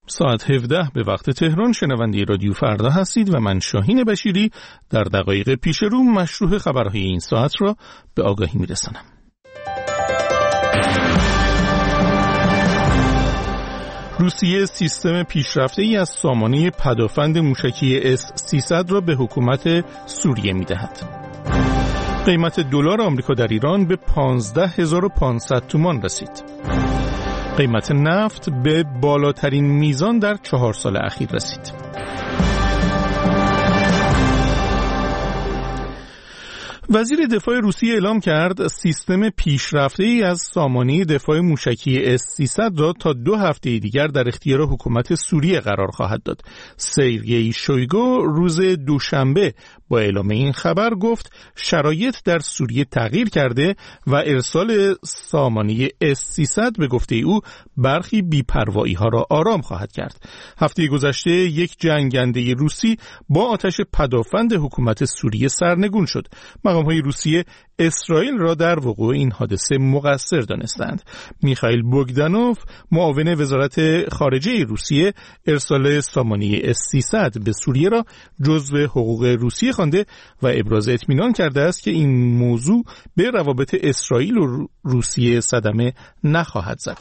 ساعت 17 به وقت تهران شنونده رادیو فردا هستید و من شاهین بشیری در دقایق پیش رو مشروع خبرهای این ساعت را به آگاهی میرسانم. روسیه سیستم پیشرفته‌ای از سامانه پدافند موشکی S-300 را به حکومت سوریه می‌دهد. قیمت دلار آمریکا در ایران به 15500 تومان رسید. قیمت نفت به بالاترین میزان در 4 سال اخیر رسید. وزیر دفاع روسیه اعلام کرد سیستم پیشرفته‌ای از سامانه دفاع موشکی S-300 را تا 2 هفته دیگر در اختیار حکومت سوریه قرار خواهد داد. سرگئی شویگو روز دوشنبه با اعلام این خبر گفت شرایط در سوریه تغییر کرده و ارسال سامانه S-300 به گفته او برخی بی‌پروایی‌ها را آرام خواهد کرد. هفته گذشته یک جنگنده روسی با آتش پدافند حکومت سوریه سرنگون شد. مقام‌های روسیه اسرائیل را در وقوع این حادثه مقصر دانستند. میخائیل بوگدانوف معاون وزارت خارجه روسیه ارسال سامانه S-300 به سوریه را جزو حقوق روسیه خوانده و ابراز اطمینان کرده است که این موضوع به روابط اسرائیل و روسیه صدمه نخواهد زد.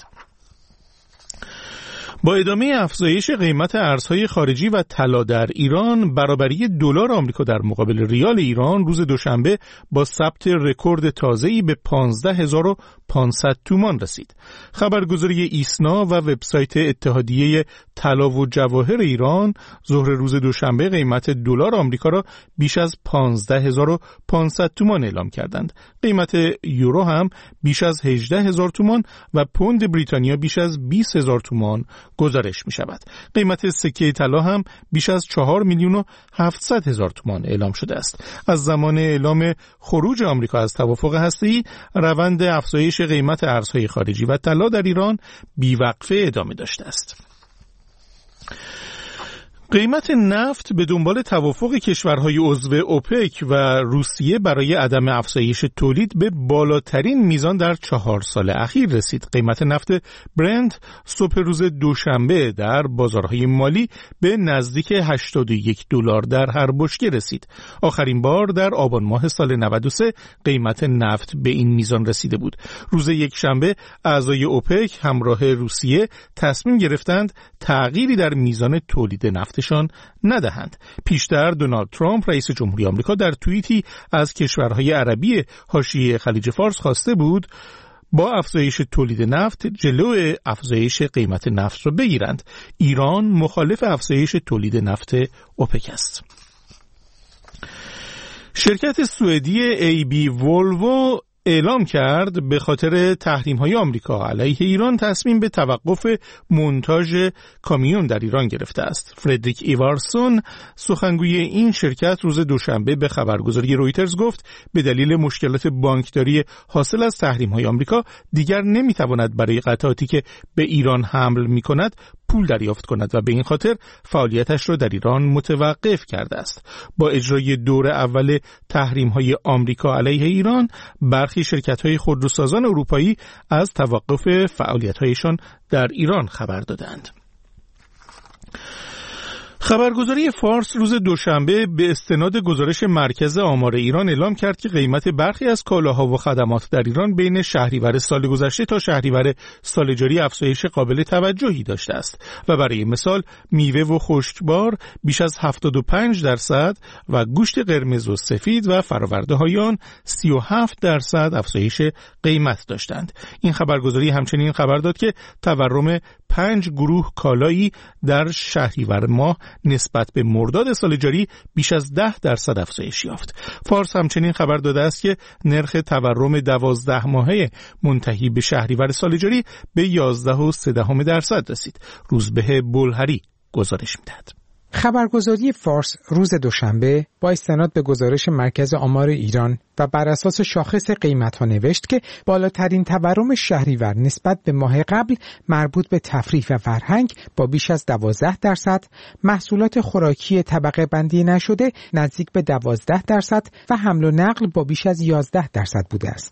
با ادامه افزایش قیمت ارزهای خارجی و طلا در ایران، برابری دلار آمریکا در مقابل ریال ایران روز دوشنبه با ثبت رکورد تازه‌ای به 15500 تومان رسید. خبرگزاری ایسنا و وبسایت اتحادیه طلا و جواهر ایران ظهر روز دوشنبه قیمت دلار آمریکا را بیش از 15500 تومان اعلام کردند. قیمت یورو هم بیش از 18000 تومان و پوند بریتانیا بیش از 20000 تومان گزارش می شود. قیمت سکه طلا هم بیش از 4,700,000 تومان اعلام شده است. از زمان اعلام خروج آمریکا از توافق هسته‌ای، روند افزایش قیمت ارزهای خارجی و طلا در ایران بی‌وقفه ادامه داشته است. قیمت نفت به دنبال توافق کشورهای عضو اوپک و روسیه برای عدم افزایش تولید به بالاترین میزان در 4 سال اخیر رسید. قیمت نفت برنت صبح روز دوشنبه در بازارهای مالی به نزدیک $81 در هر بشکه رسید. آخرین بار در آبان ماه سال 93 قیمت نفت به این میزان رسیده بود. روز یکشنبه اعضای اوپک همراه روسیه تصمیم گرفتند تغییری در میزان تولید نفت ندهند. پیشتر دونالد ترامپ رئیس جمهوری آمریکا در توییتی از کشورهای عربی حاشیه خلیج فارس خواسته بود با افزایش تولید نفت جلو افزایش قیمت نفت را بگیرند. ایران مخالف افزایش تولید نفت اوپک است. شرکت سوئدی AB ولوو اعلام کرد به خاطر تحریم‌های آمریکا علیه ایران تصمیم به توقف مونتاژ کامیون در ایران گرفته است. فردریک ایوارسون سخنگوی این شرکت روز دوشنبه به خبرگزاری رویترز گفت به دلیل مشکلات بانکداری حاصل از تحریم‌های آمریکا دیگر نمی‌تواند برای قطعاتی که به ایران حمل می‌کند پول دریافت کند و به این خاطر فعالیتش را در ایران متوقف کرده است. با اجرای دور اول تحریم‌های آمریکا علیه ایران، برخی شرکت‌های خودروسازان اروپایی از توقف فعالیت‌هایشان در ایران خبر دادند. خبرگزاری فارس روز دوشنبه به استناد گزارش مرکز آمار ایران اعلام کرد که قیمت برخی از کالاها و خدمات در ایران بین شهریور سال گذشته تا شهریور سال جاری افزایش قابل توجهی داشته است و برای مثال میوه و خشکبار بیش از 75% و گوشت قرمز و سفید و فرآورده‌های آن 37% افزایش قیمت داشتند. این خبرگزاری همچنین خبر داد که تورم 5 گروه کالایی در شهریور ماه نسبت به مرداد سال جاری بیش از 10% افزایش یافت. فارس همچنین خبر داده است که نرخ تورم 12 ماهه منتهی به شهریور سال جاری به 11.3% رسید. روزبه بلهری گزارش می‌دهد. خبرگزاری فارس روز دوشنبه با استناد به گزارش مرکز آمار ایران و بر اساس شاخص قیمت‌ها نوشت که بالاترین تورم شهریور نسبت به ماه قبل مربوط به تفریح و فرهنگ با بیش از 12%، محصولات خوراکی طبقه بندی نشده نزدیک به 12% و حمل و نقل با بیش از 11% بوده است.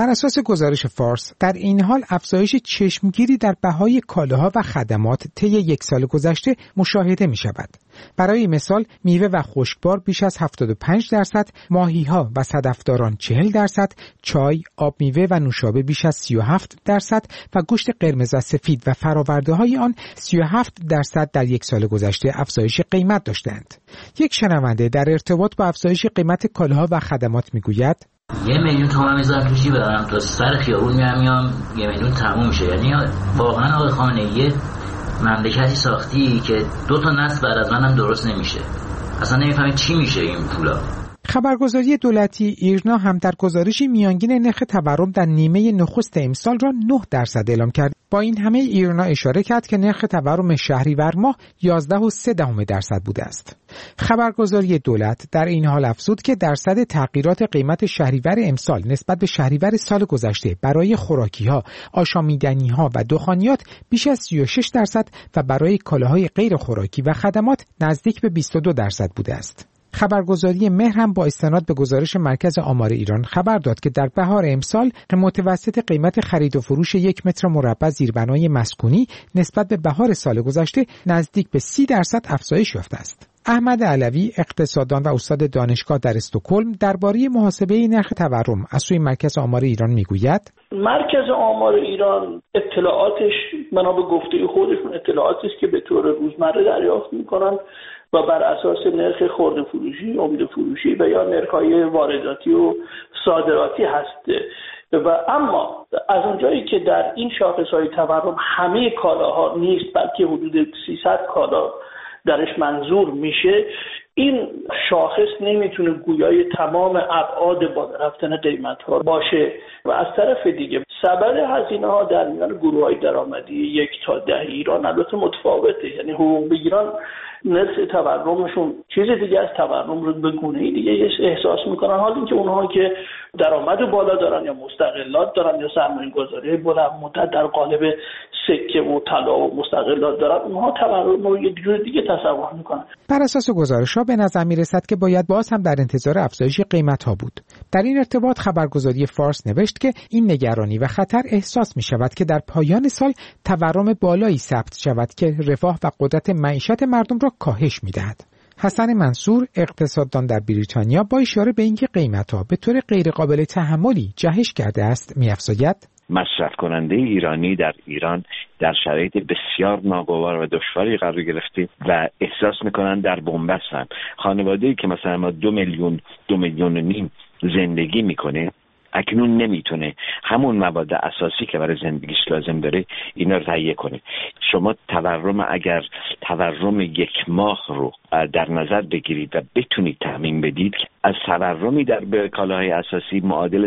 بر اساس گزارش فارس، در این حال افزایش چشمگیری در بهای کالاها و خدمات طی یک سال گذشته مشاهده می شود. برای مثال میوه و خشکبار بیش از 75%، ماهی‌ها و صدفداران 40%، چای، آب میوه و نوشابه بیش از 37% و گوشت قرمز و سفید و فرآورده‌های آن 37% در یک سال گذشته افزایش قیمت داشتند. یک شنونده در ارتباط با افزایش قیمت کالاها و خدمات میگوید 1,000,000 تومان میذارم تو چی برم تا سر خیابون میام 1,000,000 تموم میشه. یعنی واقعا آقای خامنه‌ای مملکتی ساختی که 2 تا نسل بعد از منم درست نمیشه. اصلا نمیفهمید چی میشه این پولا. خبرگزاری دولتی ایرنا هم در گزارشی میانگین نرخ تورم در نیمه نخست امسال را 9% اعلام کرد. با این همه ایرنا اشاره کرد که نرخ تورم شهریور ماه 11.3% بوده است. خبرگزاری دولت در این حال افزود که درصد تغییرات قیمت شهریور امسال نسبت به شهریور سال گذشته برای خوراکی‌ها، آشامیدنی‌ها و دخانیات بیش از 36% و برای کالاهای غیر خوراکی و خدمات نزدیک به 22% بوده است. خبرگزاری مهر هم با استناد به گزارش مرکز آمار ایران خبر داد که در بهار امسال متوسط قیمت خرید و فروش 1 متر مربع زیربنای مسکونی نسبت به بهار سال گذشته نزدیک به 30% افزایش یافته است. احمد علوی، اقتصاددان و استاد دانشگاه در استکهلم، درباره محاسبه نرخ تورم از سوی مرکز آمار ایران میگوید: مرکز آمار ایران اطلاعاتش بنا به گفته خودشون اطلاعاتی است که به طور روزمره دریافت میکنن و بر اساس نرخ خرده فروشی، عمده فروشی و یا نرخ‌های وارداتی و صادراتی هست. و اما از اونجایی که در این شاخص‌های تورم همه کالاها نیست، بلکه حدود 300 کالا درش منظور میشه، این شاخص نمیتونه گویای تمام ابعاد بالا رفتن قیمت‌ها باشه و از طرف دیگه سبد هزینه‌ها در میان گروه‌های درآمدی 1 تا 10 ایران البته متفاوته. یعنی حقوق بگیران نرخ تورمشون چیز دیگه از تورم رو به گونه‌ای دیگه احساس میکنن، حال اینکه اونها که درآمد بالا دارن یا مستقلات دارن یا سرمایه‌گذاری بلند مدت در قالب سکه و طلا و مستقلات دارن، اونها تورم رو یه جور دیگه تصور میکنن. بر اساس گزارش‌ها به نظر میرسد که باید باز هم در انتظار افزایش قیمت‌ها بود. در این ارتباط خبرگزاری فارس نوشت که این نگرانی و خطر احساس می‌شود که در پایان سال تورم بالایی ثبت شود که رفاه و قدرت معیشت مردم را کاهش می‌دهد. حسن منصور، اقتصاددان در بریتانیا، با اشاره به اینکه قیمت‌ها به طور غیرقابل تحملی جهش کرده است می‌افزاید: مصرف کننده ایرانی در ایران در شرایط بسیار ناگوار و دشواری قرار گرفته و احساس میکنن در بنبستن. خانواده‌ای که مثلا ما 2 میلیون 2.5 میلیون زندگی میکنه اکنون نمیتونه همون مواد اساسی که برای زندگیش لازم داره اینا رو تهیه کنه. شما اگر تورم 1 ماه رو در نظر بگیرید و بتونید تضمین بدید، از تورمی در کالاهای اساسی معادل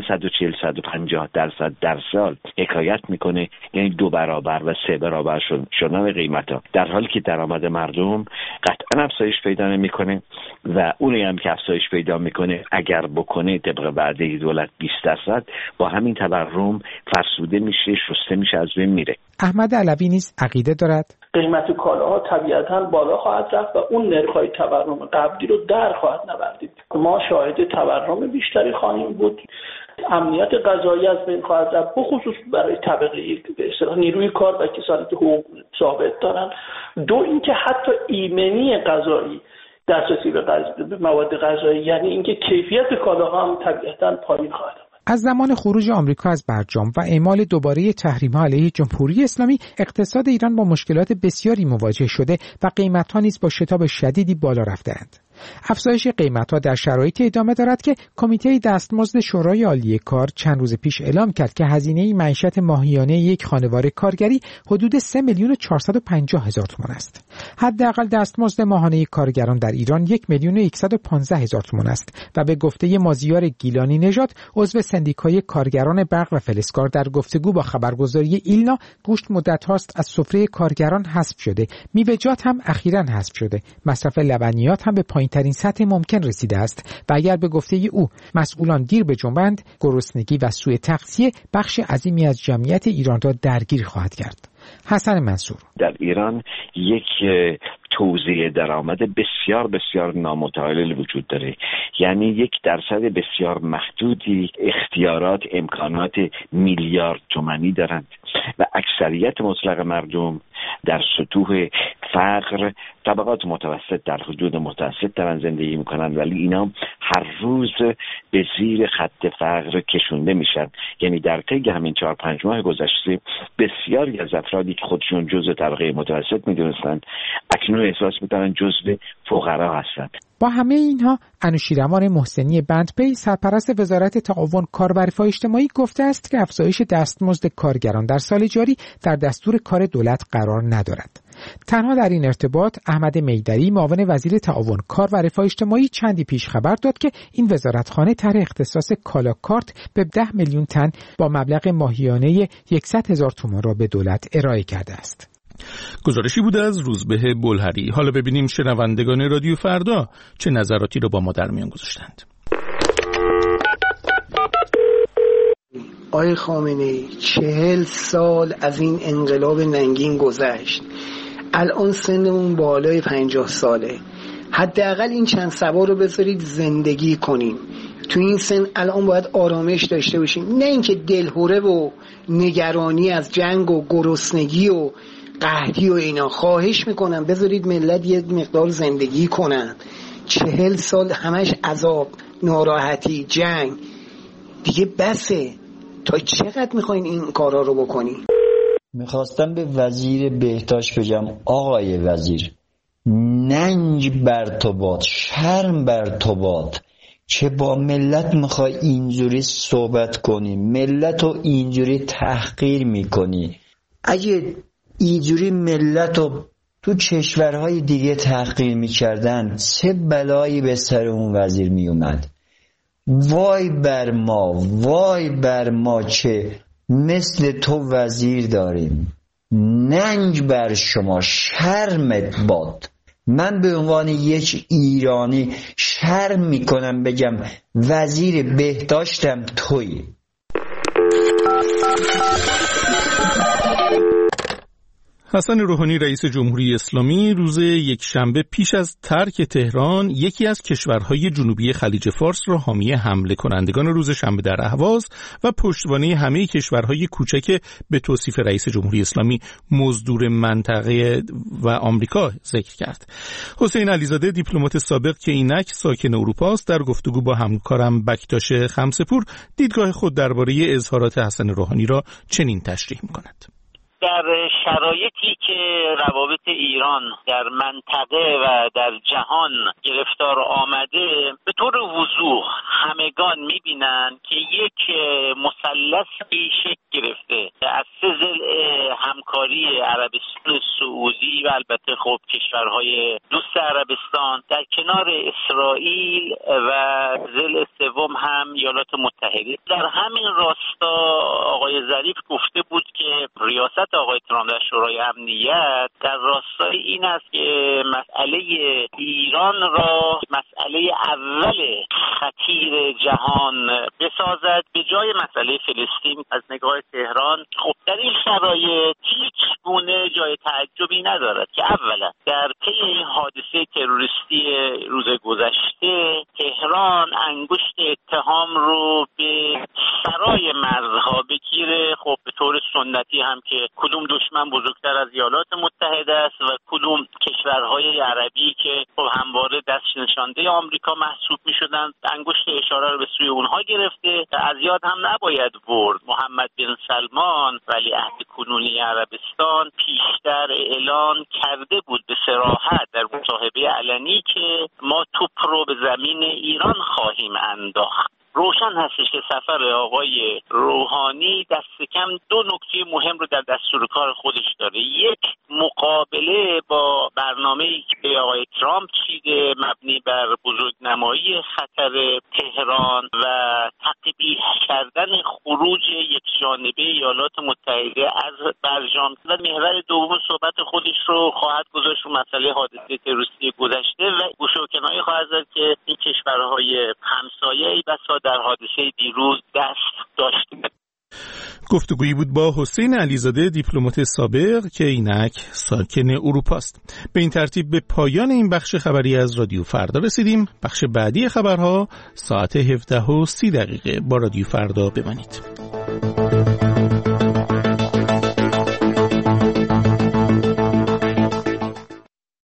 140-150% در سال حکایت میکنه، یعنی 2 برابر و 3 برابر شدن قیمتا، در حالی که درآمد مردم قطعا افزایش پیدا نمیکنه و اونی هم که افزایش پیدا میکنه اگر بکنه طبق وعده دولت 20% با همین تورم فرسوده میشه، شسته میشه، از بین میره. احمد علوی نیز عقیده دارد قیمت کالاها طبیعتاً بالا خواهد رفت و اون نرخ‌های تورم قبلی رو در خواهد نوردید. ما شاهد تورم بیشتری خواهیم بود. امنیت غذایی از بین خواهد رفت، بخصوص برای طبقه به اصطلاح نیروی کار و کسانی که حقوق ثابت دارن. 2 اینکه حتی ایمنی غذایی، دسترسی به مواد غذایی، یعنی اینکه کیفیت کالاها هم طبیعتاً پایین خواهد. از زمان خروج آمریکا از برجام و اعمال دوباره تحریم‌ها علیه جمهوری اسلامی، اقتصاد ایران با مشکلات بسیاری مواجه شده و قیمت‌ها نیز با شتاب شدیدی بالا رفته‌اند. افزایش قیمت‌ها در شرایطی ادامه دارد که کمیته دستمزد شورای عالی کار چند روز پیش اعلام کرد که هزینه معیشت ماهیانه یک خانواده کارگری حدود 3,450,000 تومان است. حداقل دستمزد ماهانه کارگران در ایران 1,115,000 تومان است و به گفته مازیار گیلانی نژاد، عضو سندیکای کارگران برق و فلزکار، در گفتگو با خبرگزاری ایلنا، گوشت مدت هاست از سفره کارگران حذف شده، میوه‌جات هم اخیراً حذف شده، مصرف لبنیات هم به پایین‌ترین سطح ممکن رسیده است و اگر به گفته او مسئولان دیر بجنبند، گرسنگی و سوء تغذیه بخش عظیمی از جمعیت ایران را درگیر خواهد کرد. حسن منصور: در ایران یک توزیع درآمد بسیار بسیار نامتعادل وجود داره. یعنی 1% بسیار محدودی اختیارات، امکانات میلیارد تومانی دارند و اکثریت مطلق مردم در سطوح فقر، طبقات متوسط در حدود متوسط دارن زندگی میکنن، ولی اینا هر روز به زیر خط فقر کشونده میشن. یعنی در طی همین 4-5 ماه گذشته بسیاری از افرادی که خودشون جزء طبقه متوسط میدونستن اکنون احساس میکنن جزء فقرا هستند. با همه اینها انوشیروان محسنی بندپی سرپرست وزارت تعاون کار و رفاه اجتماعی گفته است که افزایش دستمزد کارگران در سال جاری در دستور کار دولت قرار ندارد. تنها در این ارتباط احمد میدری معاون وزیر تعاون کار و رفاه اجتماعی چندی پیش خبر داد که این وزارتخانه طرح اختصاص کالا کارت به 10 میلیون تن با مبلغ ماهیانه 100,000 تومان را به دولت ارائه کرده است. گزارشی بوده از روزبه بلهری. حالا ببینیم شنوندگان رادیو فردا چه نظراتی رو با ما در میان گذاشتند. آقای خامنه‌ای 40 سال از این انقلاب ننگین گذشت، الان سنمون بالای 50 ساله، حداقل این چند سبا رو بذارید زندگی کنیم. تو این سن الان باید آرامش داشته باشیم، نه اینکه دلهوره و نگرانی از جنگ و گرسنگی و قحطی و اینا. خواهش میکنم بذارید ملت یه مقدار زندگی کنن. 40 سال همش عذاب، ناراحتی، جنگ، دیگه بسه. تا چقدر میخواین این کارا رو بکنی؟ میخواستم به وزیر بهداشت بگم آقای وزیر، ننج بر تو باد، شرم بر تو باد که با ملت میخوای اینجوری صحبت کنی، ملت رو اینجوری تحقیر میکنی. اگه اینجوری ملت رو تو کشورهای دیگه تحقیر میکردن چه بلایی به سر اون وزیر میومد. وای بر ما، وای بر ما که مثل تو وزیر داریم. ننج بر شما، شرمت باد. من به عنوان یک ایرانی شرم میکنم بگم وزیر بهداشتم تویی. حسن روحانی رئیس جمهوری اسلامی روز یکشنبه پیش از ترک تهران یکی از کشورهای جنوبی خلیج فارس را حامی حمله کنندگان روز شنبه در اهواز و پشتوانه همه کشورهای کوچک به توصیف رئیس جمهوری اسلامی مزدور منطقه و آمریکا ذکر کرد. حسین علیزاده دیپلمات سابق که اینک ساکن اروپا است در گفتگو با همکارم بکتاش خمسپور دیدگاه خود درباره اظهارات حسن روحانی را چنین تشریح می‌کند. در شرایطی که روابط ایران در منطقه و در جهان گرفتار آمده، به طور وضوح همگان می‌بینند که یک مثلثی شکل گرفته از سه ضلع همکاری عربستان سعودی و البته خب کشورهای دوست عربستان در کنار اسرائیل و ضلع سوم هم ایالات متحده. در همین راستا آقای ظریف گفته بود که ریاست آقای ترامپ در شورای امنیت در راستای این است که مسئله ایران را مسئله اول خطیر جهان بسازد به جای مسئله فلسطین از نگاه تهران. خب در این شرایط هیچ گونه جای تعجبی ندارد که اولا در طی این حادثه تروریستی روز گذشته تهران انگشت اتهام رو به سرای مرزها بگیره. خب به طور سنتی هم که کدوم دشمن بزرگتر از ایالات متحده است و کدوم کشورهای عربی که خب همواره دست نشانده آمریکا محسوب می‌شدند انگشت اشاره رو به سوی اونها گرفته. از یاد هم نباید برد محمد بن سلمان ولیعهد کنونی عربستان پیشتر اعلان کرده بود به صراحت در مصاحبه علنی که ما توپ رو به زمین ایران خواهیم انداخت. روشن هستش که سفر آقای روحانی دست کم دو نکته مهم رو در دستور کار خودش داره. یک، مقابله با برنامه‌ای که آقای ترامپ چیده مبنی بر بزرگنمایی خطر تهران و تقبیح کردن خروج یک جانبه ایالات متحده از برجام و محور دوم صحبت خودش رو خواهد گذاشت رو مسئله حادثه تروریستی گذشته و گوشه‌وکنایی خواهد زد که این کشورهای همسایه بسا در حادثه دیروز دست داشته. گفتگویی بود با حسین علیزاده، دیپلمات سابق که اینک ساکن اروپا است. به این ترتیب به پایان این بخش خبری از رادیو فردا رسیدیم. بخش بعدی خبرها ساعت 17:30 با رادیو فردا بمانید.